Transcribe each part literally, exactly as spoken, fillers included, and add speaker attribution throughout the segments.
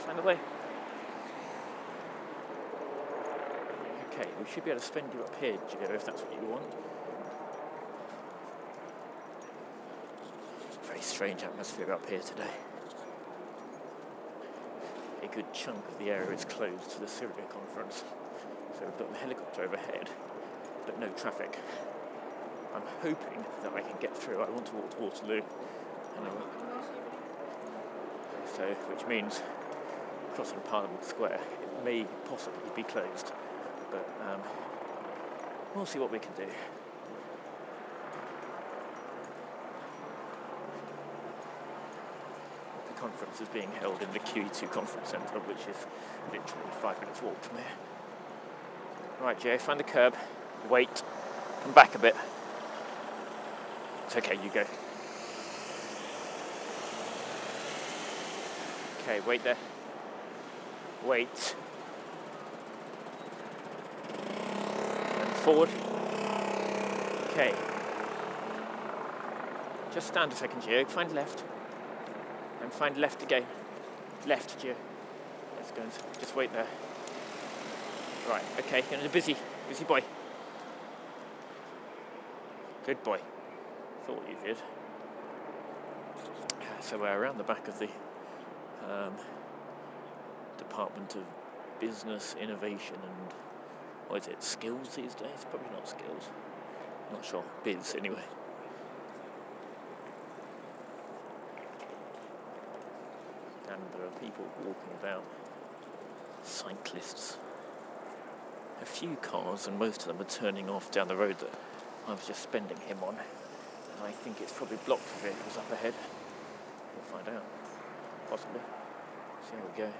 Speaker 1: Find the way. Okay, we should be able to spend you up here, Gio, if that's what you want. Very strange atmosphere up here today. A good chunk of the area is closed to the Syria conference, so we've got the helicopter overhead, but no traffic. I'm hoping that I can get through. I want to walk to Waterloo, and so which means crossing Parliament Square. It may possibly be closed, but um, we'll see what we can do. The conference is being held in the Q E two Conference Centre, which is literally five minutes walk from here. Right, Jay, find the curb, wait, come back a bit. It's okay, you go. Okay, wait there. Wait. And forward. Okay. Just stand a second, Gio. Find left. And find left again. Left, Gio. Let's go and just wait there. Right, okay, you're a busy, busy boy. Good boy. Thought you did. So we're around the back of the um, Department of Business, Innovation and, what is it, skills these days? Probably not skills. Not sure. Biz, anyway. And there are people walking about. Cyclists. A few cars, and most of them are turning off down the road that I was just spending him on. And I think it's probably blocked for vehicles up ahead. We'll find out. Possibly. See how we go.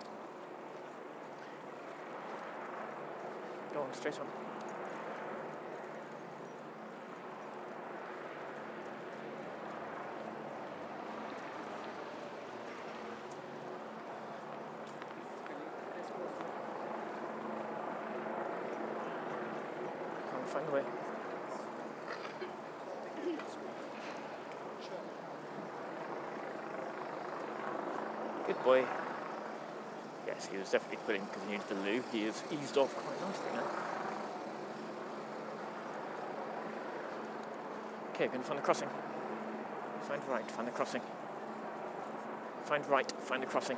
Speaker 1: Go on, straight on. Come on, find the way. Good boy. Yes, he was definitely putting because he needed the loo. He has eased off quite nicely now. Okay, we're going to find the crossing. Find right, find the crossing. Find right, find the crossing.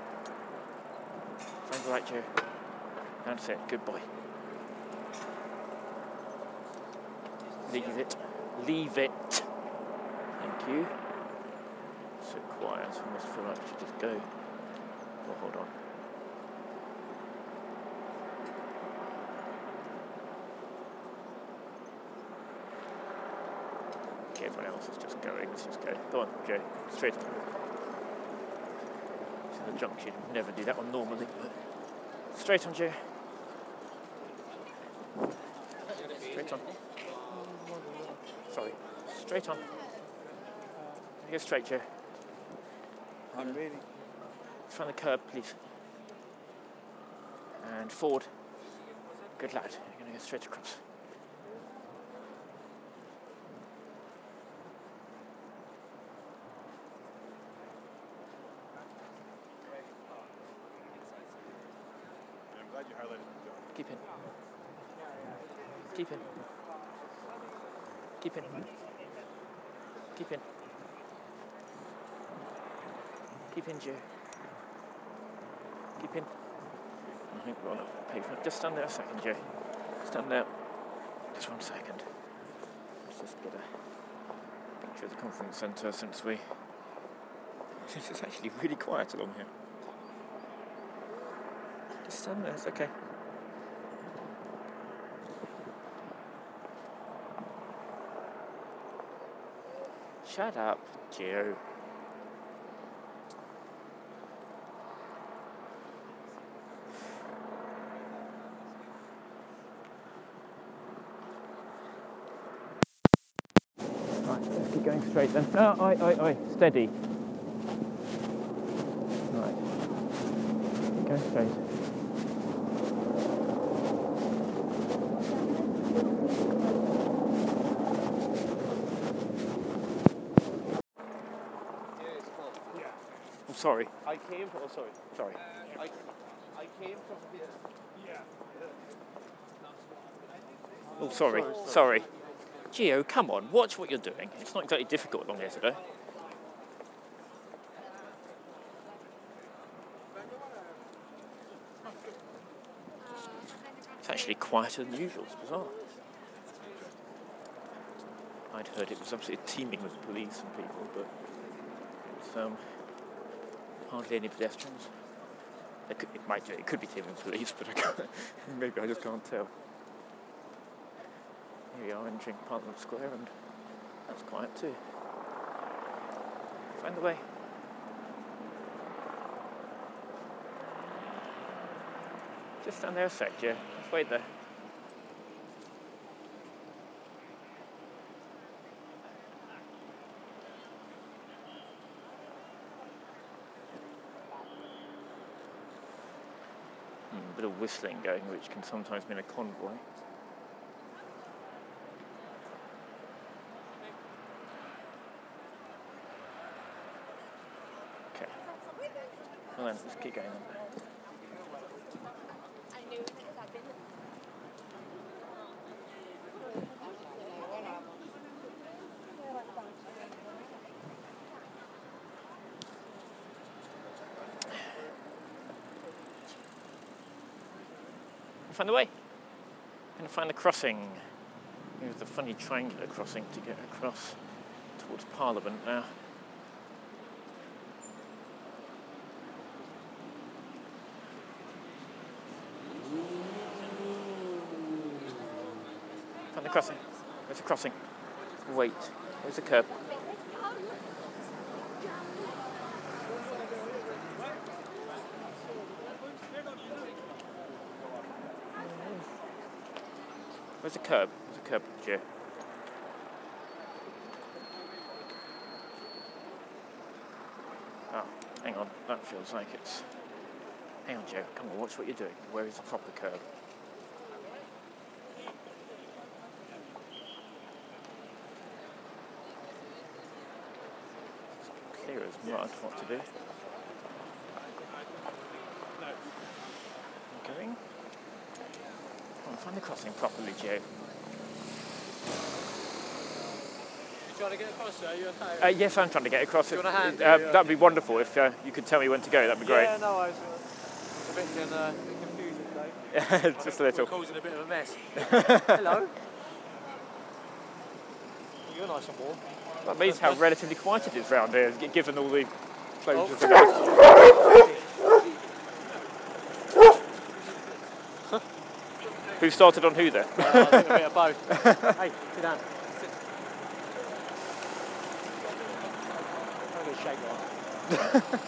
Speaker 1: Find right, Joe. That's it, good boy. Leave it. Leave it. Thank you. So quiet, I almost feel like I should just go. Oh, hold on. Okay, everyone else is just going. Let's just go. Go on, Joe. Straight on. To the junction. Never do that one normally, but straight on, Joe. Straight on. Sorry. Straight on. Go straight, Joe.
Speaker 2: I'm really.
Speaker 1: Find the curb, please. And forward. Good lad. You're going to go straight across.
Speaker 2: I'm glad you highlighted the
Speaker 1: Keep in. Keep in. Keep in. Keep in. Keep in, Joe. Keep in. I think we're on a pavement. Just stand there a second, Joe. Stand there. Just one second. Let's just get a picture of the conference centre since we... It's actually really quiet along here. Just stand there, it's okay. Shut up, Gio. Right, let's keep going straight then. No, oi, oi, oi, steady. Right. Go straight. sorry.
Speaker 3: I came from. Oh, sorry.
Speaker 1: Sorry.
Speaker 3: I, I came from here. Yeah.
Speaker 1: Oh, sorry.
Speaker 3: Sorry,
Speaker 1: Sorry. Gio, come on. Watch what you're doing. It's not exactly difficult along here today. It's actually quieter than usual. It's bizarre. I'd heard it was absolutely teeming with police and people, but it's um, hardly any pedestrians. It, could, it might do. It could be teeming with police, but I can't, maybe I just can't tell. Here we are entering Parliament Square, and that's quiet too. Find the way. Just stand there a sec, yeah. Just wait there. Hmm, a bit of whistling going, which can sometimes mean a convoy. Okay. Well then, let's keep going on. Find the way. I'm going to find the crossing. Here's the funny triangular crossing to get across towards Parliament now. Find the crossing. Where's the crossing? Wait. Where's the curb? Where's the curb? Where's the curb, Joe? Oh, hang on. That feels like it's... Hang on, Joe. Come on, watch what you're doing. Where is the proper curb? It's clear as mud what to do. Going. Come on, find the crossing properly, Joe.
Speaker 3: You trying to get across there? Are you okay?
Speaker 1: Uh, yes, I'm trying to get across.
Speaker 3: Do you
Speaker 1: it.
Speaker 3: want a hand?
Speaker 1: Uh,
Speaker 3: Yeah.
Speaker 1: that'd be wonderful if uh, you could tell me when to go. That'd be great.
Speaker 3: Yeah, no, I was uh, a bit, uh, bit confusing today.
Speaker 1: Just a little.
Speaker 3: We're causing a bit of a mess. Hello. You're nice and warm.
Speaker 1: That means how relatively quiet it is round here, g- given all the closures.
Speaker 3: Oh.
Speaker 1: Who started on who there?
Speaker 3: Uh, I think a bit of both. Hey, sit down. Sit. I'm going to shake your arm.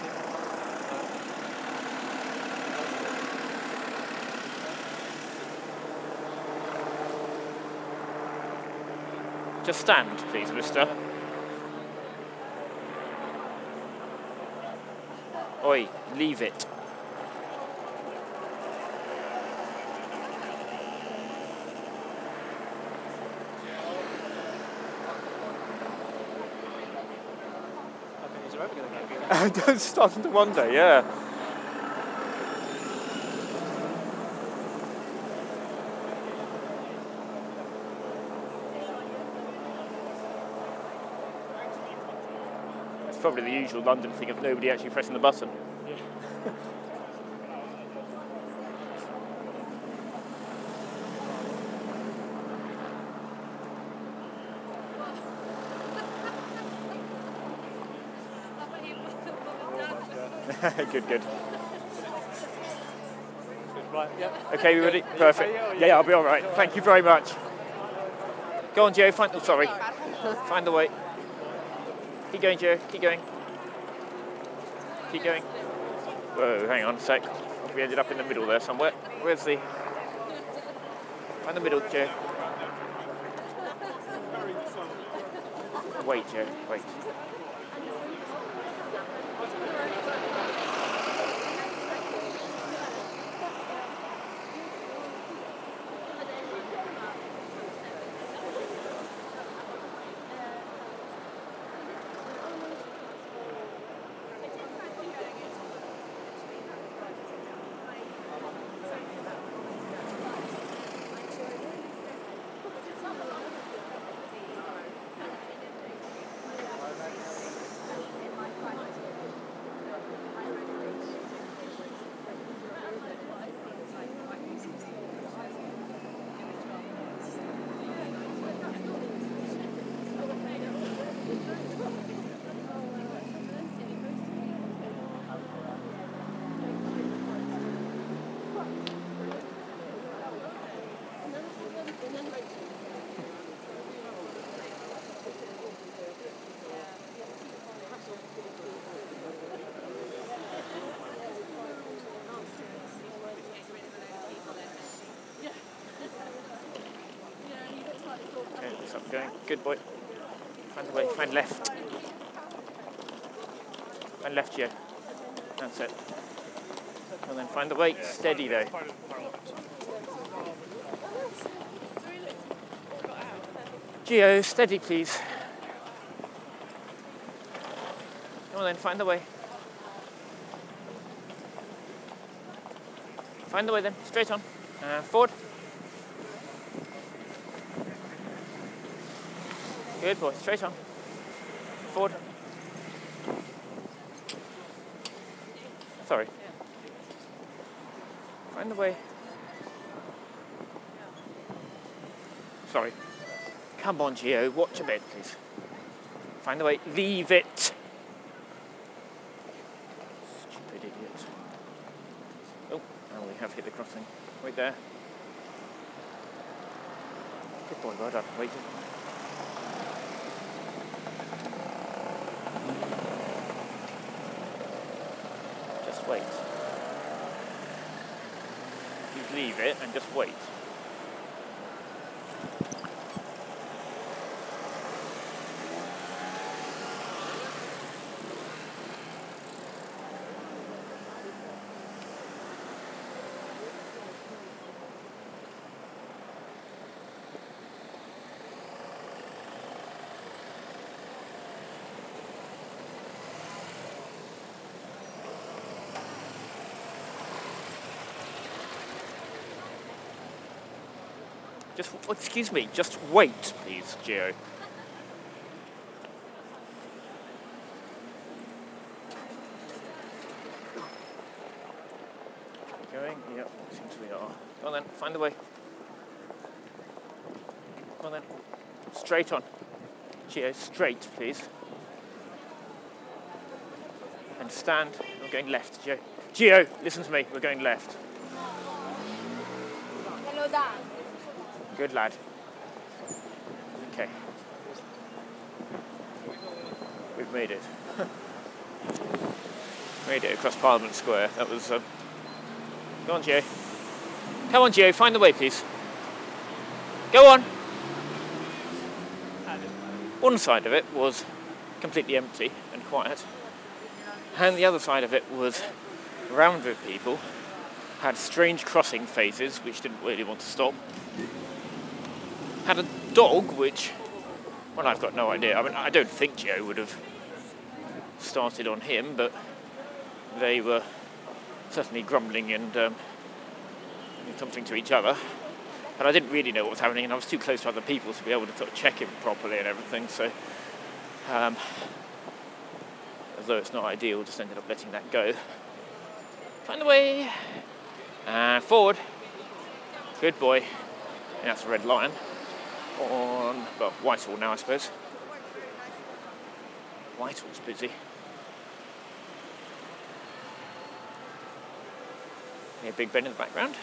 Speaker 1: Just stand, please, mister. Oi, leave it.
Speaker 3: I think these are ever going to get good.
Speaker 1: I'm starting to wonder, yeah. It's probably the usual London thing of nobody actually pressing the button.
Speaker 3: Yeah.
Speaker 1: Good, good.
Speaker 3: Right, yeah.
Speaker 1: Okay, we ready?
Speaker 3: Are you
Speaker 1: Perfect.
Speaker 3: okay, or
Speaker 1: Yeah, yeah, I'll be all right. Thank you very much. Go on, Joe. Find. Oh, sorry. Find the way. Keep going, Joe. Keep going. Keep going. Whoa, hang on a sec. We ended up in the middle there somewhere. Where's the... Find the middle, Joe. Wait, Joe. Wait. Going. Good boy. Find the way. Find left. Find left, Gio. That's it. And then find the way. Steady though. Gio, steady please. Come on then, find the way. Find the way then, straight on. Uh, forward. Good boy, straight on. Forward. Sorry. Find the way. Sorry. Come on, Gio, watch a bit, please. Find the way. Leave it. Stupid idiot. Oh, and we have hit the crossing. Wait there. Good boy, well done. Wait. Just wait. You leave it and just wait. Just, excuse me, just wait, please, Gio. Going? Yep, seems we are. Go on then, find the way. Go on then. Straight on. Gio, straight, please. And stand. We're going left, Gio. Gio, listen to me, we're going left.
Speaker 4: Hello, Dan.
Speaker 1: Good lad. Okay. We've made it. Made it across Parliament Square. That was... Um... Go on, Gio. Come on, Gio. Find the way, please. Go on. One side of it was completely empty and quiet. And the other side of it was round with people. Had strange crossing faces, which didn't really want to stop. Had a dog, which, well, I've got no idea. I mean, I don't think Gio would have started on him, but they were certainly grumbling and um, something to each other. And I didn't really know what was happening, and I was too close to other people to be able to sort of check him properly and everything. So, um, although it's not ideal, just ended up letting that go. Find the way. And forward. Good boy. And that's a Red Lion. On, well, Whitehall now, I suppose. Whitehall's busy. Hear Big Ben in the background.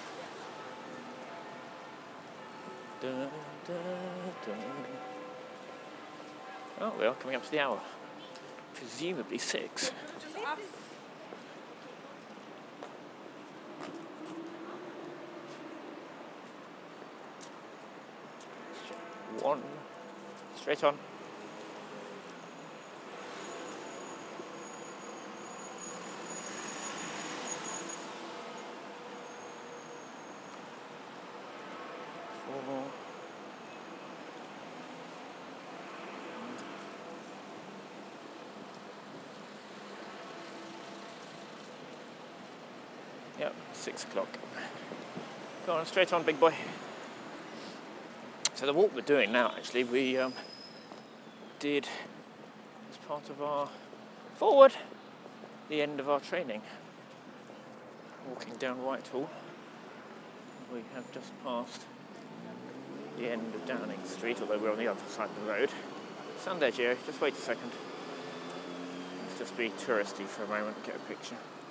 Speaker 1: Da, da, da. Oh, we are coming up to the hour. Presumably six. One, straight on. Four. Yep, six o'clock. Go on, straight on, big boy. So the walk we're doing now, actually, we um, did as part of our forward, the end of our training. Walking down Whitehall, we have just passed the end of Downing Street, although we're on the other side of the road. Stand there, Gio, just wait a second. Let's just be touristy for a moment, get a picture.